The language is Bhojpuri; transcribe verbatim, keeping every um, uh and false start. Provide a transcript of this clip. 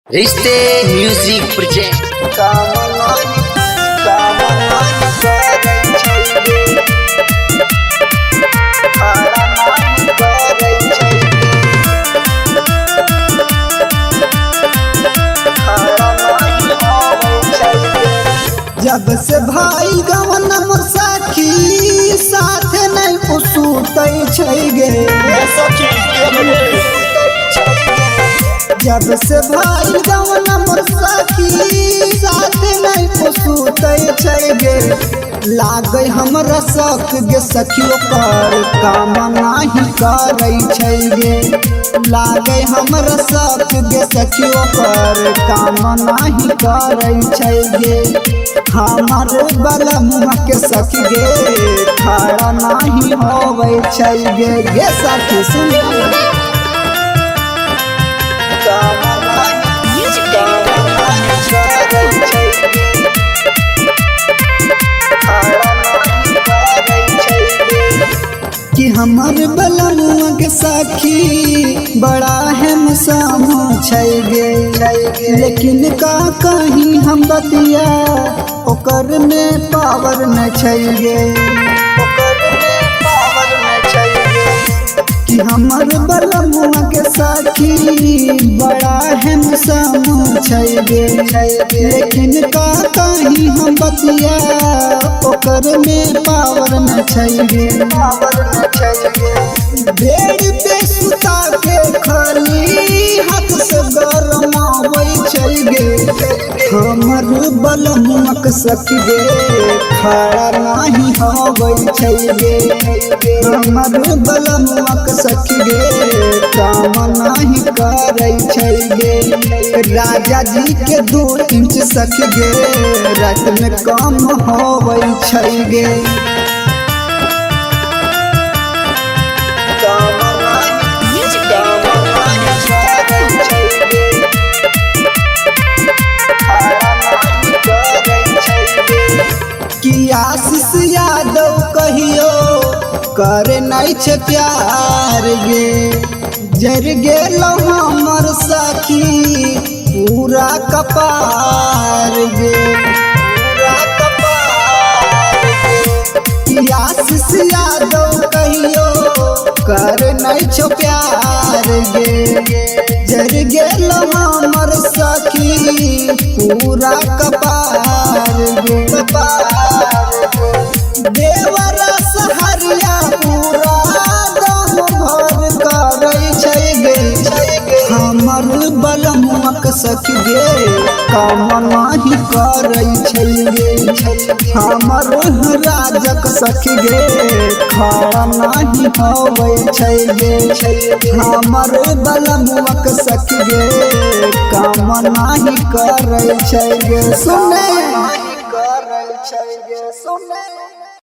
रिश्ते म्यूजिक प्रोजेक्ट जब से भाई गवन मोर सखी साथ नहीं पुसूतै छै गे। जब से भाई गवन मोर सखी साथ नहीं पुसूतै छै गे। लागे हमरा शक गे सखियो कर काम नाही करै छै गे। लागे हमरा शक गे सखियो कर काम नाही करै छै गे। हमार बला मुँह के सखी गे खड़ा नहीं होवे छै गे। गे सखी सुन कि हमार बला मुँह के सखी बड़ा है मुसामो छै गे। लेकिन का कहीं हम बतिया ओकर में पावर न छै गे। कि हमार बला मुँह के सखी बड़ा है मुसामो छै गे। लेकिन का कहीं हम बतिया ओकर में पावर न छै गे। बेड पे सुता के खाली हाथ से गरमावे छै गे। हमर बलमुक सखी गे खड़ा नहीं होवे छै गे। हमर बलमुक सखी गे काम नहीं करै छै गे। राजा जी के दो इंच सखी गे रात में काम होवे छै गे। कि आशीष यादव कहियो करे नहीं छे प्यार गे। जर गेलो हमर सखी पूरा कपार गे। पूरा कपार गे। कि आशीष यादव कहियो करे नहीं छे प्यार गे। जर गेलो हमर सखी पूरा कपार गे। देवरा सहरिया पूरा दम भर करै छै गे। हमर बलमुक सखी गे काम नाही करै छै गे। हमर राजक सखी गे खड़ा नाही होवे छै गे। हमर बलमुक सखी गे काम नाही करै छै गे। सुने करै छै गे सुने।